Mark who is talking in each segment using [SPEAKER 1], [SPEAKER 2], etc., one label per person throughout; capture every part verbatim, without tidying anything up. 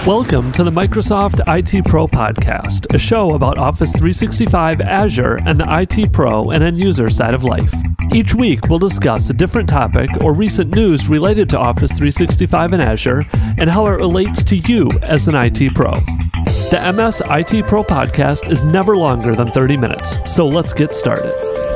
[SPEAKER 1] Welcome to the Microsoft I T Pro Podcast, a show about Office three sixty-five, Azure, and the I T Pro and end-user side of life. Each week, we'll discuss a different topic or recent news related to Office three sixty-five and Azure and how it relates to you as an I T Pro. The M S I T Pro Podcast is never longer than thirty minutes, so let's get started.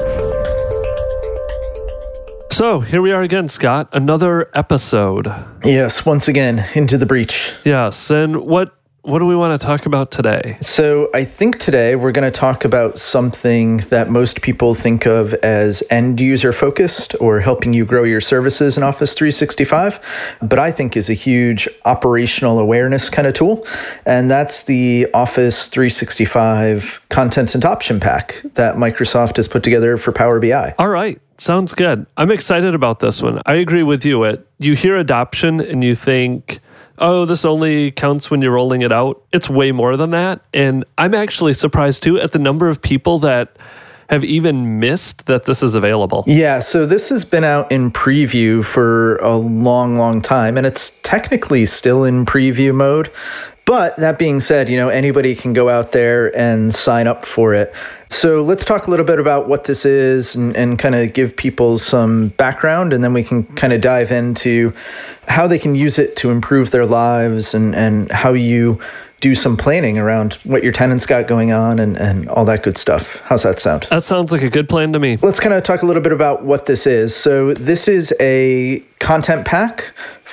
[SPEAKER 1] So, here we are again, Scott, another episode.
[SPEAKER 2] Yes, once again, into the breach.
[SPEAKER 1] Yes, and what what do we want to talk about today?
[SPEAKER 2] So, I think today we're going to talk about something that most people think of as end-user focused or helping you grow your services in Office three sixty-five, but I think is a huge operational awareness kind of tool, and that's the Office three sixty-five Content Adoption Pack that Microsoft has put together for Power B I.
[SPEAKER 1] All right. Sounds good. I'm excited about this one. I agree with you. It you hear adoption and you think, oh, this only counts when you're rolling it out. It's way more than that. And I'm actually surprised too at the number of people that have even missed that this is available.
[SPEAKER 2] Yeah, so this has been out in preview for a long, long time, and it's technically still in preview mode. But that being said, you know, anybody can go out there and sign up for it. So let's talk a little bit about what this is and, and kind of give people some background, and then we can kind of dive into how they can use it to improve their lives and, and how you do some planning around what your tenants got going on and, and all that good stuff. How's that sound?
[SPEAKER 1] That sounds like a good plan to me.
[SPEAKER 2] Let's kind of talk a little bit about what this is. So this is a content pack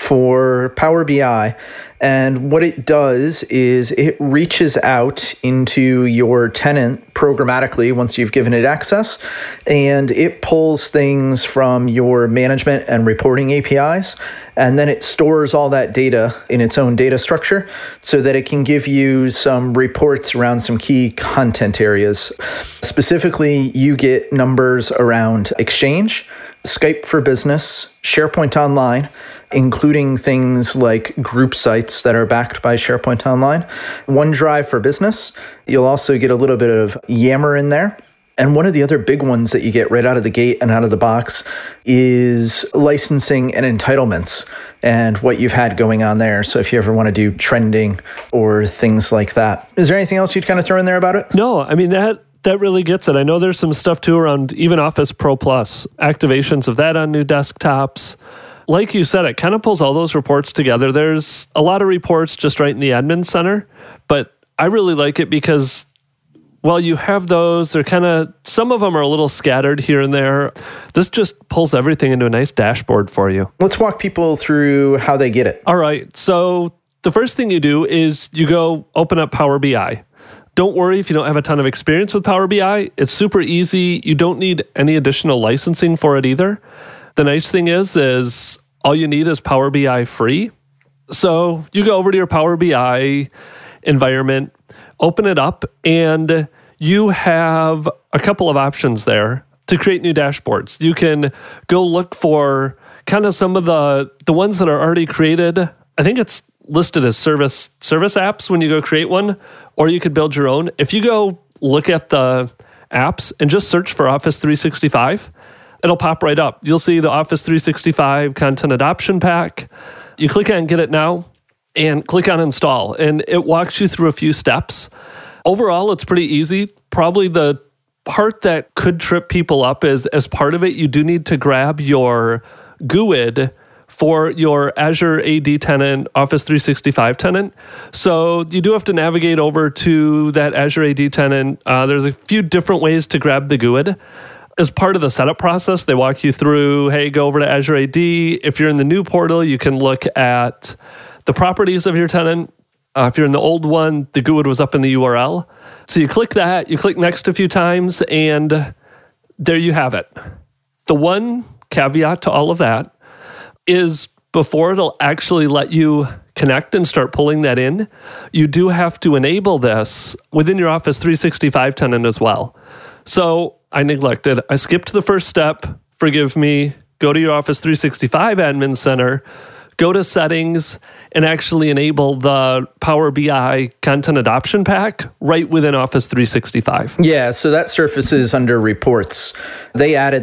[SPEAKER 2] for Power B I. And what it does is it reaches out into your tenant programmatically once you've given it access, and it pulls things from your management and reporting A P Is, and then it stores all that data in its own data structure so that it can give you some reports around some key content areas. Specifically, you get numbers around Exchange, Skype for Business, SharePoint Online, including things like group sites that are backed by SharePoint Online, OneDrive for Business. You'll also get a little bit of Yammer in there. And one of the other big ones that you get right out of the gate and out of the box is licensing and entitlements and what you've had going on there. So if you ever want to do trending or things like that. Is there anything else you'd kind of throw in there about it?
[SPEAKER 1] No, I mean, that that really gets it. I know there's some stuff too around even Office Pro Plus, activations of that on new desktops. Like you said, it kind of pulls all those reports together. There's a lot of reports just right in the admin center, but I really like it because while you have those, they're kind of, some of them are a little scattered here and there. This just pulls everything into a nice dashboard for you.
[SPEAKER 2] Let's walk people through how they get it.
[SPEAKER 1] All right. So the first thing you do is you go open up Power B I. Don't worry if you don't have a ton of experience with Power B I. It's super easy. You don't need any additional licensing for it either. The nice thing is, is all you need is Power B I free. So you go over to your Power B I environment, open it up, and you have a couple of options there to create new dashboards. You can go look for kind of some of the, the ones that are already created. I think it's listed as service service apps when you go create one, or you could build your own. If you go look at the apps and just search for Office three sixty-five, it'll pop right up. You'll see the Office three sixty-five Content Adoption Pack. You click on Get It Now and click on Install, and it walks you through a few steps. Overall, it's pretty easy. Probably the part that could trip people up is, as part of it, you do need to grab your G U I D for your Azure A D tenant, Office three sixty-five tenant. So you do have to navigate over to that Azure A D tenant. Uh, there's a few different ways to grab the G U I D. As part of the setup process, they walk you through, hey, go over to Azure A D. If you're in the new portal, you can look at the properties of your tenant. Uh, if you're in the old one, the G U I D was up in the U R L. So you click that, you click next a few times, and there you have it. The one caveat to all of that is before it'll actually let you connect and start pulling that in, you do have to enable this within your Office three sixty-five tenant as well. So I neglected. I skipped the first step. Forgive me. Go to your Office three sixty-five Admin Center, go to Settings, and actually enable the Power B I Content Adoption Pack right within Office three sixty-five.
[SPEAKER 2] Yeah, so that surfaces under Reports. They added that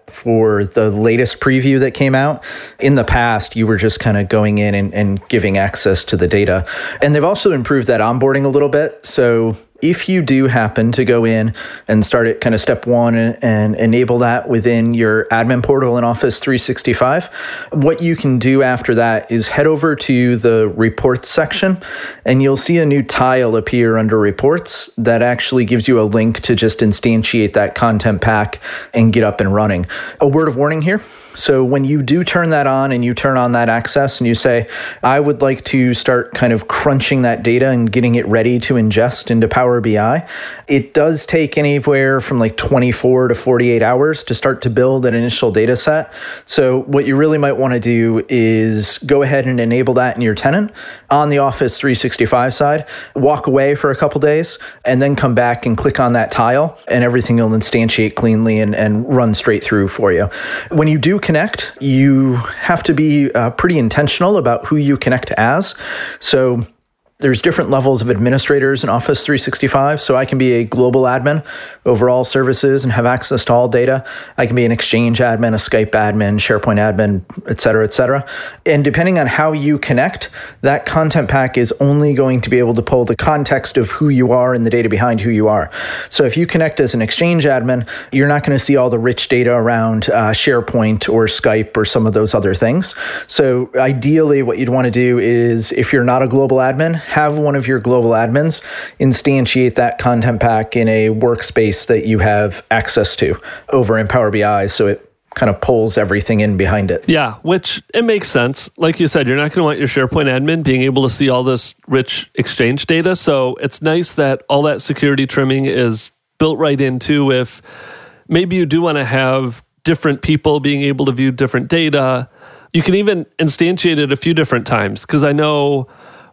[SPEAKER 2] for the latest preview that came out. In the past, you were just kind of going in and, and giving access to the data. And they've also improved that onboarding a little bit. So if you do happen to go in and start at kind of step one and, and enable that within your admin portal in Office three sixty-five, what you can do after that is head over to the reports section and you'll see a new tile appear under reports that actually gives you a link to just instantiate that content pack and get up and running. A word of warning here. So when you do turn that on and you turn on that access and you say, I would like to start kind of crunching that data and getting it ready to ingest into Power B I, it does take anywhere from like twenty-four to forty-eight hours to start to build an initial data set. So what you really might want to do is go ahead and enable that in your tenant on the Office three sixty-five side, walk away for a couple days, and then come back and click on that tile and everything will instantiate cleanly and, and run straight through for you. When you do connect, you have to be uh, pretty intentional about who you connect as. So there's different levels of administrators in Office three sixty-five. So I can be a global admin over all services and have access to all data. I can be an Exchange admin, a Skype admin, SharePoint admin, et cetera, et cetera. And depending on how you connect, that content pack is only going to be able to pull the context of who you are and the data behind who you are. So if you connect as an Exchange admin, you're not going to see all the rich data around uh, SharePoint or Skype or some of those other things. So ideally, what you'd want to do is, if you're not a global admin, have one of your global admins instantiate that content pack in a workspace that you have access to over in Power B I, so it kind of pulls everything in behind it.
[SPEAKER 1] Yeah, which it makes sense. Like you said, you're not going to want your SharePoint admin being able to see all this rich Exchange data. So it's nice that all that security trimming is built right into if maybe you do want to have different people being able to view different data. You can even instantiate it a few different times, because I know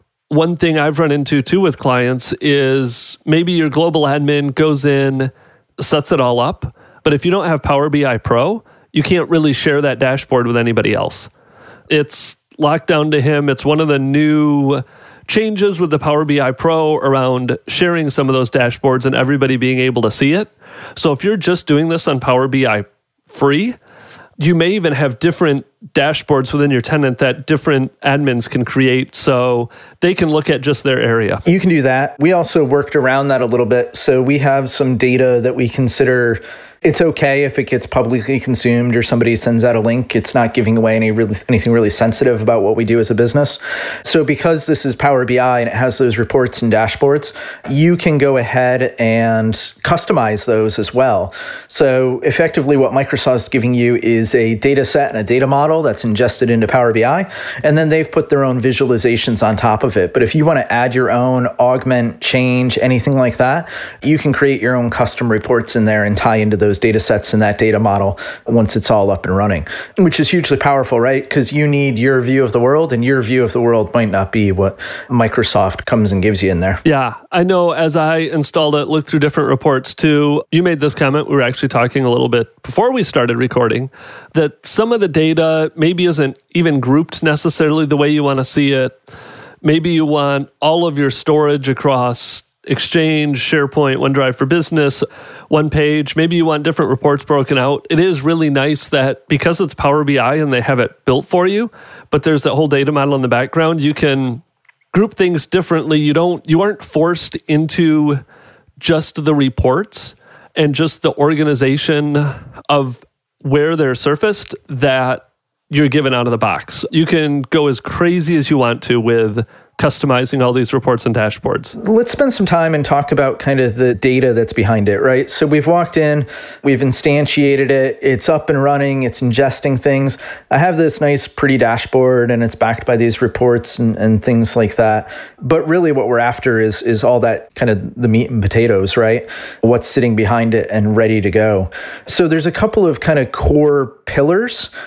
[SPEAKER 1] one thing I've run into too with clients is maybe your global admin goes in, sets it all up, but if you don't have Power B I Pro, you can't really share that dashboard with anybody else. It's locked down to him. It's one of the new changes with the Power B I Pro around sharing some of those dashboards and everybody being able to see it. So if you're just doing this on Power B I free, you may even have different dashboards within your tenant that different admins can create so they can look at just their area.
[SPEAKER 2] You can do that. We also worked around that a little bit. So we have some data that we consider it's okay if it gets publicly consumed or somebody sends out a link. It's not giving away any really, anything really sensitive about what we do as a business. So because this is Power B I and it has those reports and dashboards, you can go ahead and customize those as well. So effectively what Microsoft is giving you is a data set and a data model that's ingested into Power B I, and then they've put their own visualizations on top of it. But if you want to add your own, augment, change, anything like that, you can create your own custom reports in there and tie into those those data sets in that data model once it's all up and running, which is hugely powerful, right? Because you need your view of the world, and your view of the world might not be what Microsoft comes and gives you in there.
[SPEAKER 1] Yeah, I know as I installed it, looked through different reports too, you made this comment, we were actually talking a little bit before we started recording, that some of the data maybe isn't even grouped necessarily the way you want to see it. Maybe you want all of your storage across Exchange, SharePoint, OneDrive for Business, one page. Maybe you want different reports broken out. It is really nice that because it's Power B I and they have it built for you, but there's that whole data model in the background, you can group things differently. You don't, you aren't forced into just the reports and just the organization of where they're surfaced that you're given out of the box. You can go as crazy as you want to with customizing all these reports and dashboards.
[SPEAKER 2] Let's spend some time and talk about kind of the data that's behind it, right? So we've walked in, we've instantiated it, it's up and running, it's ingesting things. I have this nice, pretty dashboard, and it's backed by these reports and, and things like that. But really what we're after is, is all that kind of the meat and potatoes, right? What's sitting behind it and ready to go. So there's a couple of kind of core pillars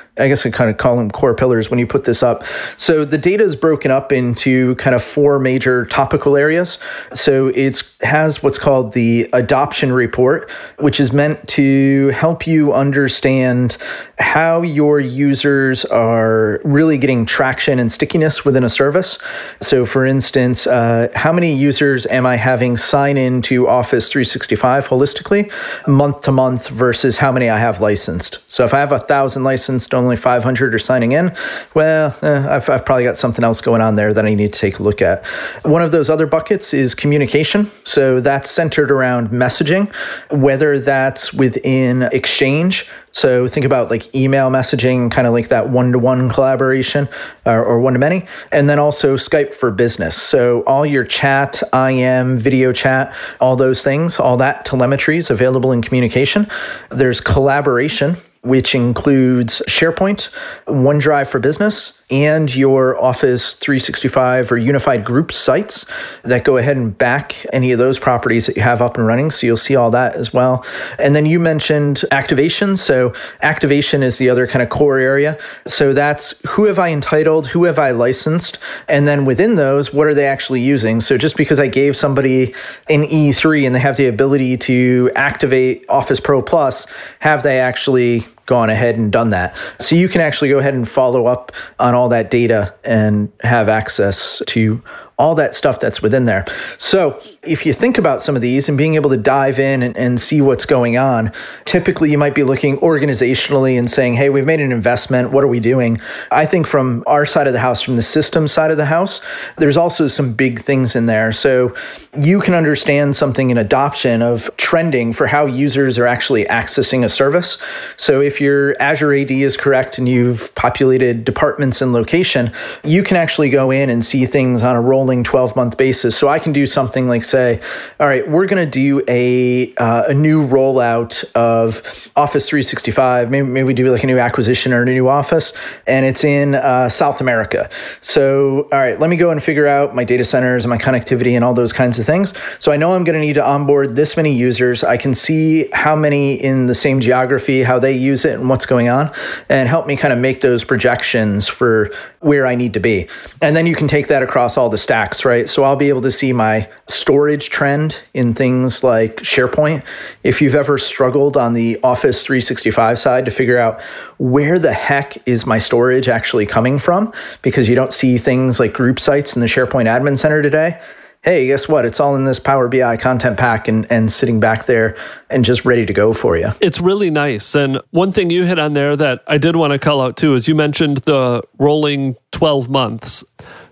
[SPEAKER 2] I guess I kind of call them core pillars when you put this up. So the data is broken up into kind of four major topical areas. So it has what's called the adoption report, which is meant to help you understand how your users are really getting traction and stickiness within a service. So for instance, uh, how many users am I having sign in to Office three sixty-five holistically month to month versus how many I have licensed? So if I have a thousand licensed, only five hundred are signing in, well, eh, I've, I've probably got something else going on there that I need to take a look at. One of those other buckets is communication. So that's centered around messaging, whether that's within Exchange. So think about like email messaging, kind of like that one-to-one collaboration or, or one-to-many. And then also Skype for Business. So all your chat, I M, video chat, all those things, all that telemetry is available in communication. There's collaboration, which includes SharePoint, OneDrive for Business, and your Office three sixty-five or unified group sites that go ahead and back any of those properties that you have up and running. So you'll see all that as well. And then you mentioned activation. So activation is the other kind of core area. So that's who have I entitled, who have I licensed, and then within those, what are they actually using? So just because I gave somebody an E three and they have the ability to activate Office Pro Plus, have they actually gone ahead and done that? So you can actually go ahead and follow up on all that data and have access to all that stuff that's within there. So if you think about some of these and being able to dive in and, and see what's going on, typically you might be looking organizationally and saying, hey, we've made an investment. What are we doing? I think from our side of the house, from the system side of the house, there's also some big things in there. So you can understand something in adoption of trending for how users are actually accessing a service. So if your Azure A D is correct and you've populated departments and location, you can actually go in and see things on a rolling twelve-month basis. So I can do something like say, all right, we're going to do a uh, a new rollout of Office three sixty-five. Maybe, maybe we do like a new acquisition or a new office, and it's in uh, South America. So, all right, let me go and figure out my data centers and my connectivity and all those kinds of things. So I know I'm going to need to onboard this many users. I can see how many in the same geography, how they use it and what's going on, and help me kind of make those projections for where I need to be. And then you can take that across all the stacks, right? So I'll be able to see my storage trend in things like SharePoint. If you've ever struggled on the Office three sixty-five side to figure out where the heck is my storage actually coming from, because you don't see things like group sites in the SharePoint Admin Center today, hey, guess what? It's all in this Power B I content pack and, and sitting back there and just ready to go for you.
[SPEAKER 1] It's really nice. And one thing you hit on there that I did want to call out too is you mentioned the rolling twelve months.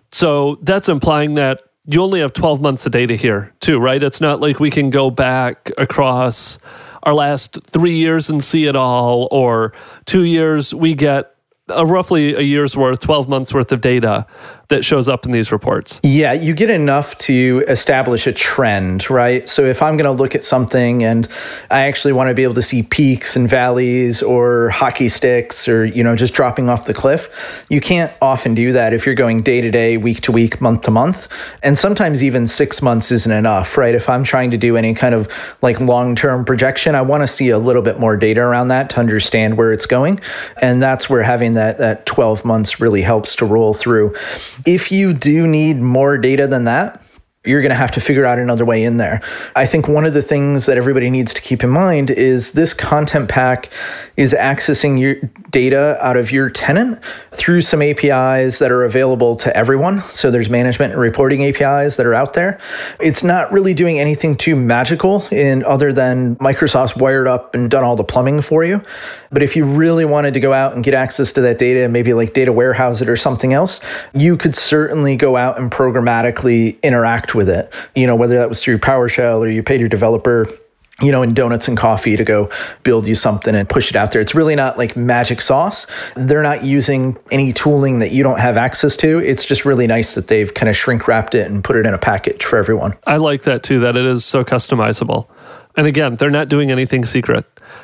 [SPEAKER 1] So that's implying that you only have twelve months of data here too, right? It's not like we can go back across our last three years and see it all, or two years, we get a roughly a year's worth, twelve months worth of data that shows up in these reports.
[SPEAKER 2] Yeah, you get enough to establish a trend, right? So if I'm going to look at something and I actually want to be able to see peaks and valleys or hockey sticks or, you know, just dropping off the cliff, you can't often do that if you're going day to day, week to week, month to month. And sometimes even six months isn't enough, right? If I'm trying to do any kind of like long-term projection, I want to see a little bit more data around that to understand where it's going. And that's where having that, that twelve months really helps to roll through. If you do need more data than that, you're going to have to figure out another way in there. I think one of the things that everybody needs to keep in mind is this content pack is accessing your data out of your tenant through some A P Is that are available to everyone. So there's management and reporting A P Is that are out there. It's not really doing anything too magical in other than Microsoft's wired up and done all the plumbing for you. But if you really wanted to go out and get access to that data, maybe like data warehouse it or something else, you could certainly go out and programmatically interact with it. You know, whether that was through PowerShell or you paid your developer, you know, in donuts and coffee to go build you something and push it out there. It's really not like magic sauce. They're not using any tooling that you don't have access to. It's just really nice that they've kind of shrink wrapped it and put it in a package for everyone.
[SPEAKER 1] I like that too, that it is so customizable. And again, they're not doing anything secret.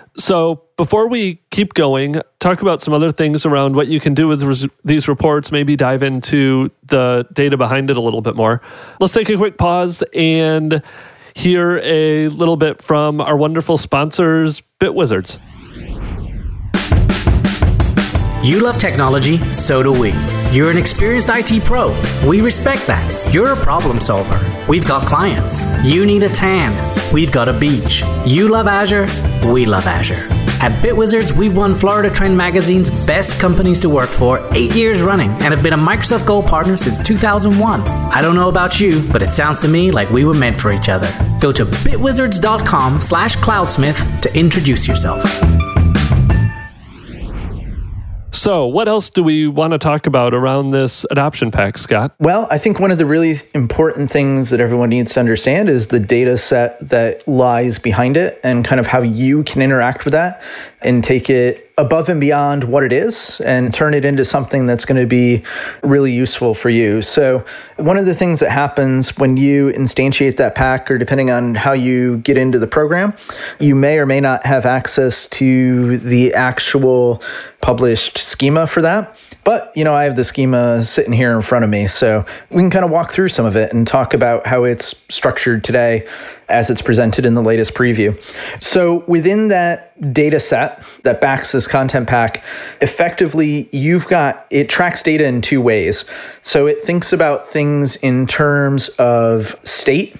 [SPEAKER 1] So before we keep going, talk about some other things around what you can do with res- these reports, maybe dive into the data behind it a little bit more. Let's take a quick pause and hear a little bit from our wonderful sponsors, BitWizards.
[SPEAKER 3] You love technology, so do we. You're an experienced I T pro. We respect that. You're a problem solver. We've got clients. You need a tan. We've got a beach. You love Azure. We love Azure. At BitWizards, we've won Florida Trend Magazine's Best Companies to Work For eight years running and have been a Microsoft Gold partner since two thousand one. I don't know about you, but it sounds to me like we were meant for each other. Go to bitwizards.com slash cloudsmith to introduce yourself.
[SPEAKER 1] So what else do we want to talk about around this adoption pack, Scott?
[SPEAKER 2] Well, I think one of the really important things that everyone needs to understand is the data set that lies behind it and kind of how you can interact with that and take it above and beyond what it is and turn it into something that's going to be really useful for you. So one of the things that happens when you instantiate that pack, or depending on how you get into the program, you may or may not have access to the actual published schema for that. But, you know, I have the schema sitting here in front of me, so we can kind of walk through some of it and talk about how it's structured today as it's presented in the latest preview. So within that data set that backs this content pack, effectively, you've got, it tracks data in two ways. So it thinks about things in terms of state.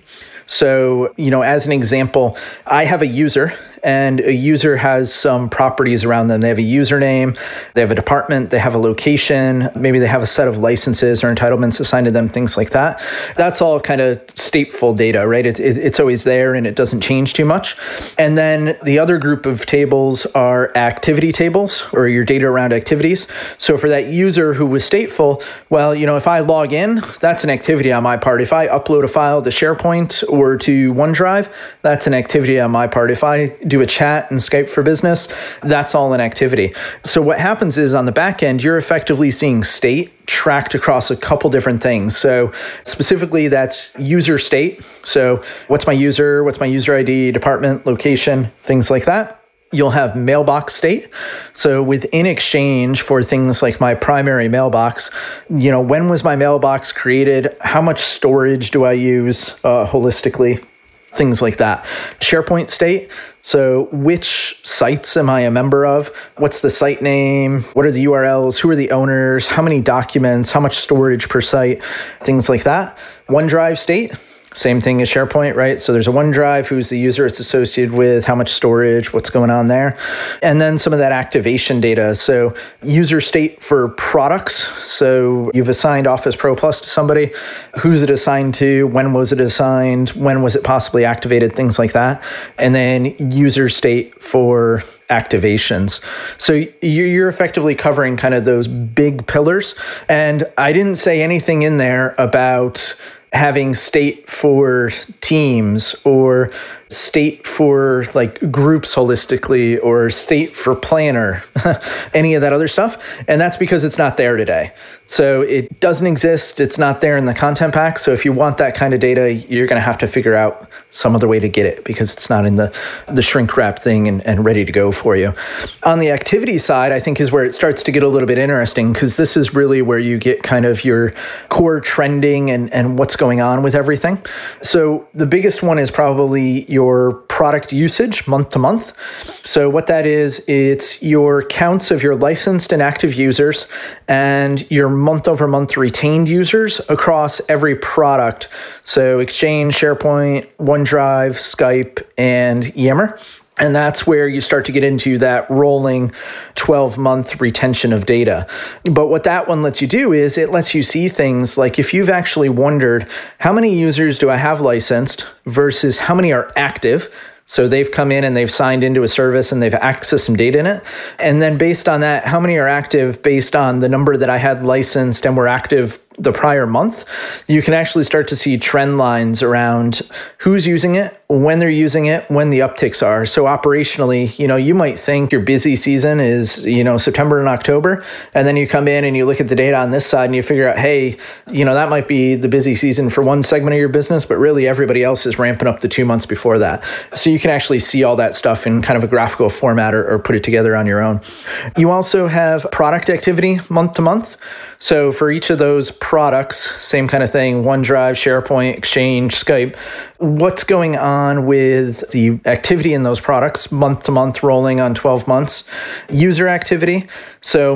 [SPEAKER 2] So, you know, as an example, I have a user, and a user has some properties around them. They have a username, they have a department, they have a location, maybe they have a set of licenses or entitlements assigned to them, things like that. That's all kind of stateful data, right? It, it, it's always there and it doesn't change too much. And then the other group of tables are activity tables, or your data around activities. So for that user who was stateful, well, you know, if I log in, that's an activity on my part. If I upload a file to SharePoint or to OneDrive, that's an activity on my part. If I do a chat in Skype for Business, that's all an activity. So what happens is on the back end, you're effectively seeing state tracked across a couple different things. So specifically, that's user state. So what's my user, what's my user I D, department, location, things like that. You'll have mailbox state. So within Exchange, for things like my primary mailbox, you know, when was my mailbox created? How much storage do I use uh, holistically? Things like that. SharePoint state. So which sites am I a member of? What's the site name? What are the U R Ls? Who are the owners? How many documents? How much storage per site? Things like that. OneDrive state. Same thing as SharePoint, right? So there's a OneDrive, who's the user it's associated with, how much storage, what's going on there. And then some of that activation data. So user state for products. So you've assigned Office Pro Plus to somebody. Who's it assigned to? When was it assigned? When was it possibly activated? Things like that. And then user state for activations. So you're effectively covering kind of those big pillars. And I didn't say anything in there about having state for teams or state for like groups holistically or state for planner, any of that other stuff. And that's because it's not there today. So it doesn't exist. It's not there in the content pack. So if you want that kind of data, you're going to have to figure out some other way to get it because it's not in the, the shrink wrap thing and, and ready to go for you. On the activity side, I think is where it starts to get a little bit interesting because this is really where you get kind of your core trending and, and what's going on with everything. So the biggest one is probably your product usage month to month. So what that is, it's your counts of your licensed and active users and your month over month retained users across every product. So Exchange, SharePoint, OneDrive, Skype, and Yammer. And that's where you start to get into that rolling twelve-month retention of data. But what that one lets you do is it lets you see things like if you've actually wondered, how many users do I have licensed versus how many are active? So they've come in and they've signed into a service and they've accessed some data in it. And then based on that, how many are active based on the number that I had licensed and were active the prior month, you can actually start to see trend lines around who's using it, when they're using it, when the upticks are. So operationally, you know, you might think your busy season is, you know, September and October, and then you come in and you look at the data on this side and you figure out, hey, you know, that might be the busy season for one segment of your business, but really everybody else is ramping up the two months before that. So you can actually see all that stuff in kind of a graphical format or, or put it together on your own. You also have product activity month to month. So for each of those products, same kind of thing, OneDrive, SharePoint, Exchange, Skype, what's going on with the activity in those products month to month rolling on twelve months? User activity. So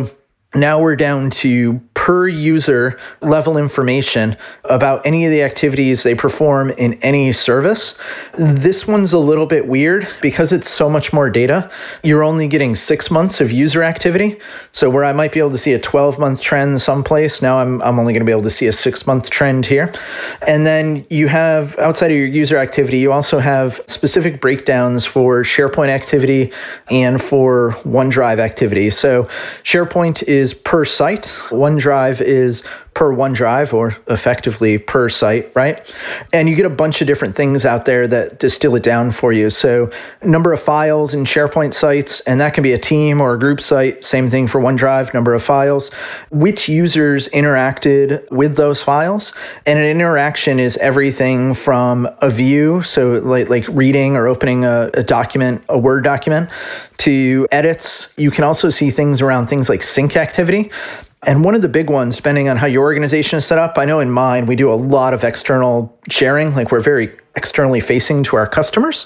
[SPEAKER 2] Now we're down to per user level information about any of the activities they perform in any service. This one's a little bit weird because it's so much more data. You're only getting six months of user activity. So where I might be able to see a twelve month trend someplace, now I'm, I'm only going to be able to see a six month trend here. And then you have, outside of your user activity, you also have specific breakdowns for SharePoint activity and for OneDrive activity. So SharePoint is per site. OneDrive is per OneDrive, or effectively per site, right? And you get a bunch of different things out there that distill it down for you. So number of files in SharePoint sites, and that can be a team or a group site. Same thing for OneDrive, number of files. Which users interacted with those files. And an interaction is everything from a view, so like, like reading or opening a, a document, a Word document, to edits. You can also see things around things like sync activity. And one of the big ones, depending on how your organization is set up, I know in mine, we do a lot of external sharing, like we're very externally facing to our customers.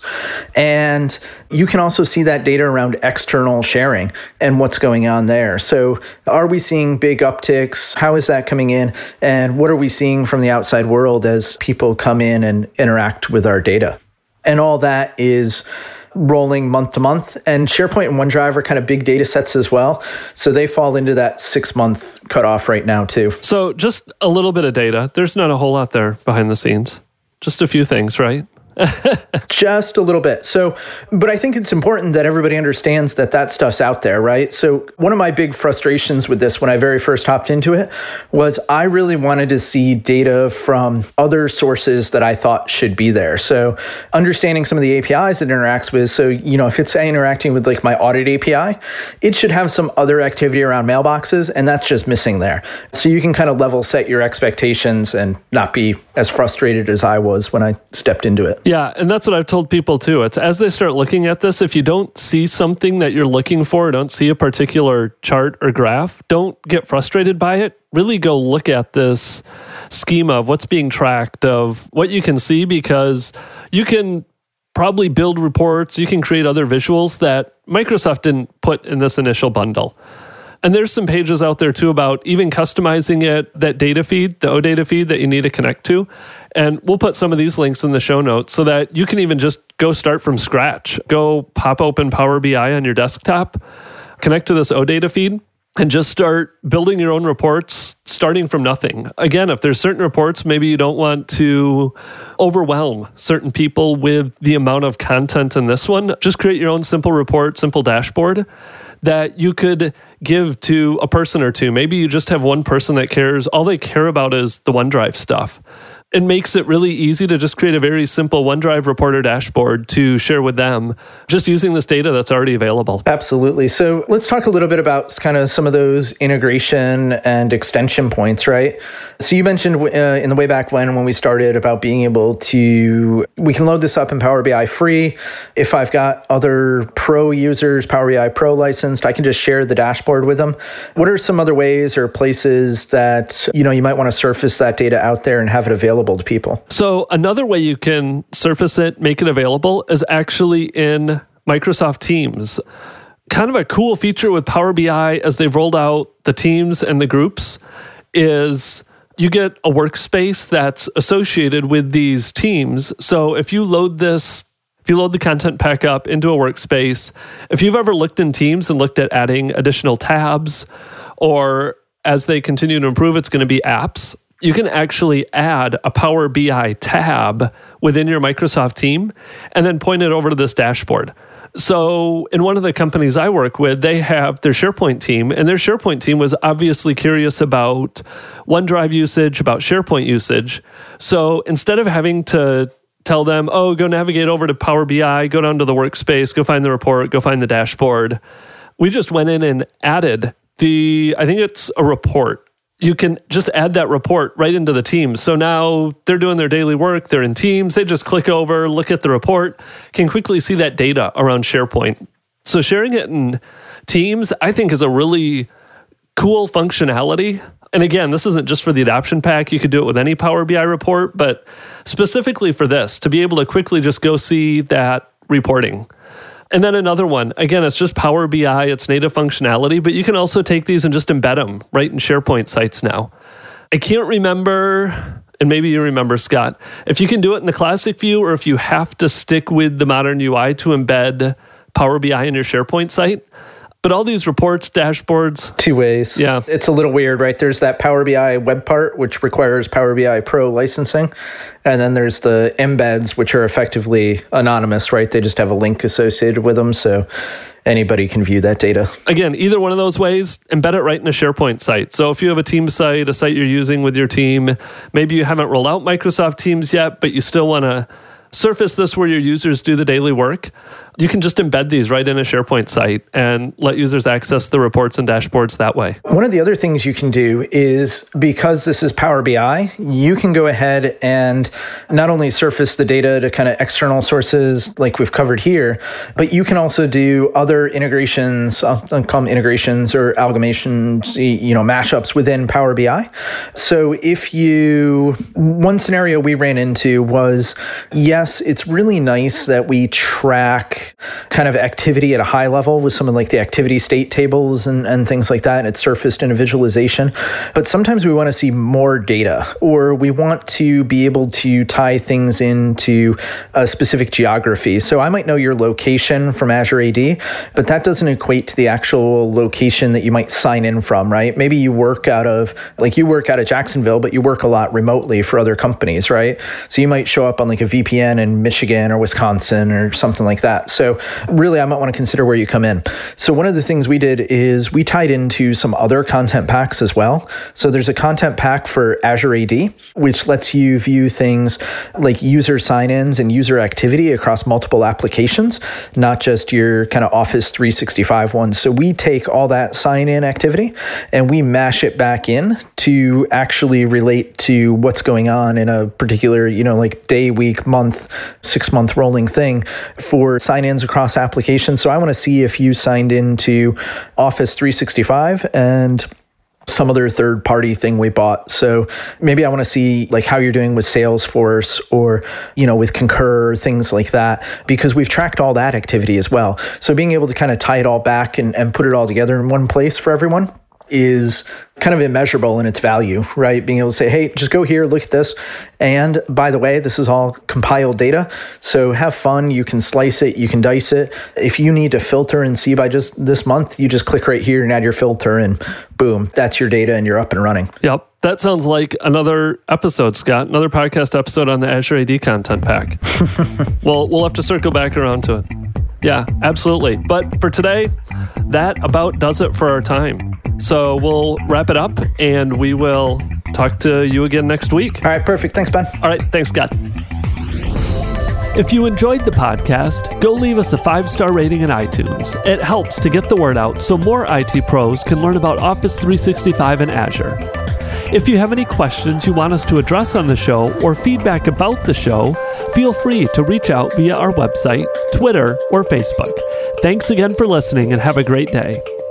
[SPEAKER 2] And you can also see that data around external sharing and what's going on there. So are we seeing big upticks? How is that coming in? And what are we seeing from the outside world as people come in and interact with our data? And all that is rolling month to month. And SharePoint and OneDrive are kind of big data sets as well. So they fall into that six month cutoff right now too.
[SPEAKER 1] So just a little bit of data. There's not a whole lot there behind the scenes. Just a few things, right?
[SPEAKER 2] Just a little bit. So, but I think it's important that everybody understands that that stuff's out there, right? So one of my big frustrations with this when I very first hopped into it was I really wanted to see data from other sources that I thought should be there. So understanding some of the A P Is it interacts with. So, you know, if it's interacting with like my audit A P I, it should have some other activity around mailboxes, and that's just missing there. So you can kind of level set your expectations and not be as frustrated as I was when I stepped into it.
[SPEAKER 1] Yeah, and that's what I've told people too. It's as they start looking at this, if you don't see something that you're looking for, don't see a particular chart or graph, don't get frustrated by it. Really go look at this schema of what's being tracked, of what you can see, because you can probably build reports, you can create other visuals that Microsoft didn't put in this initial bundle. And there's some pages out there too about even customizing it, that data feed, the OData feed that you need to connect to. And we'll put some of these links in the show notes so that you can even just go start from scratch. Go pop open Power B I on your desktop, connect to this OData feed, and just start building your own reports, starting from nothing. Again, if there's certain reports, maybe you don't want to overwhelm certain people with the amount of content in this one. Just create your own simple report, simple dashboard that you could give to a person or two. Maybe you just have one person that cares. All they care about is the OneDrive stuff. It makes it really easy to just create a very simple OneDrive reporter dashboard to share with them, just using this data that's already available.
[SPEAKER 2] Absolutely. So let's talk a little bit about kind of some of those integration and extension points, right? So you mentioned uh, in the way back when, when we started about being able to, we can load this up in Power B I free. If I've got other pro users, Power B I Pro licensed, I can just share the dashboard with them. What are some other ways or places that, you know, you might want to surface that data out there and have it available to people?
[SPEAKER 1] So another way you can surface it, make it available, is actually in Microsoft Teams. Kind of a cool feature with Power B I as they've rolled out the teams and the groups is you get a workspace that's associated with these teams. So if you load this, if you load the content pack up into a workspace, if you've ever looked in Teams and looked at adding additional tabs, or as they continue to improve, it's going to be apps, you can actually add a Power B I tab within your Microsoft team and then point it over to this dashboard. So in one of the companies I work with, they have their SharePoint team, and their SharePoint team was obviously curious about OneDrive usage, about SharePoint usage. So instead of having to tell them, oh, go navigate over to Power B I, go down to the workspace, go find the report, go find the dashboard, we just went in and added the, I think it's a report. You can just add that report right into the Teams. So now they're doing their daily work, they're in Teams, they just click over, look at the report, can quickly see that data around SharePoint. So sharing it in Teams, I think, is a really cool functionality. And again, this isn't just for the adoption pack. You could do it with any Power B I report, but specifically for this, to be able to quickly just go see that reporting. And then another one, again, it's just Power B I, it's native functionality, but you can also take these and just embed them right in SharePoint sites now. I can't remember, and maybe you remember, Scott, if you can do it in the classic view or if you have to stick with the modern U I to embed Power B I in your SharePoint site. But all these reports, dashboards.
[SPEAKER 2] Two ways.
[SPEAKER 1] Yeah.
[SPEAKER 2] It's a little weird, right? There's that Power B I web part, which requires Power B I Pro licensing. And then there's the embeds, which are effectively anonymous, right? They just have a link associated with them. So anybody can view that data.
[SPEAKER 1] Again, either one of those ways, embed it right in a SharePoint site. So if you have a team site, a site you're using with your team, maybe you haven't rolled out Microsoft Teams yet, but you still want to surface this where your users do the daily work, you can just embed these right in a SharePoint site and let users access the reports and dashboards that way.
[SPEAKER 2] One of the other things you can do is, because this is Power B I, you can go ahead and not only surface the data to kind of external sources like we've covered here, but you can also do other integrations, I'll call them integrations or amalgamations, you know, mashups within Power B I. So if you, one scenario we ran into was, yes, it's really nice that we track kind of activity at a high level with some of like the activity state tables and, and things like that, and it's surfaced in a visualization. But sometimes we want to see more data, or we want to be able to tie things into a specific geography. So I might know your location from Azure A D, but that doesn't equate to the actual location that you might sign in from, right? Maybe you work out of, like you work out of Jacksonville, but you work a lot remotely for other companies, right? So you might show up on like a V P N in Michigan or Wisconsin or something like that. So really, I might want to consider where you come in. So one of the things we did is we tied into some other content packs as well. So there's a content pack for Azure A D, which lets you view things like user sign-ins and user activity across multiple applications, not just your kind of Office three sixty-five ones. So we take all that sign-in activity and we mash it back in to actually relate to what's going on in a particular, you know, like day, week, month, six-month rolling thing for sign-ins across applications. So I want to see if you signed into Office three sixty-five and some other third-party thing we bought. So maybe I want to see like how you're doing with Salesforce or, you know, with Concur, things like that, because we've tracked all that activity as well. So being able to kind of tie it all back and, and put it all together in one place for everyone is kind of immeasurable in its value, right? Being able to say, hey, just go here, look at this. And by the way, this is all compiled data. So have fun. You can slice it. You can dice it. If you need to filter and see by just this month, you just click right here and add your filter and boom, that's your data and you're up and running.
[SPEAKER 1] Yep. That sounds like another episode, Scott, another podcast episode on the Azure A D content pack. Well, we'll have to circle back around to it. Yeah, absolutely. But for today, that about does it for our time. So we'll wrap it up and we will talk to you again next week.
[SPEAKER 2] All right, perfect. Thanks, Ben.
[SPEAKER 1] All right, thanks, Scott. If you enjoyed the podcast, go leave us a five-star rating in iTunes. It helps to get the word out so more I T pros can learn about Office three sixty-five and Azure. If you have any questions you want us to address on the show or feedback about the show, feel free to reach out via our website, Twitter, or Facebook. Thanks again for listening and have a great day.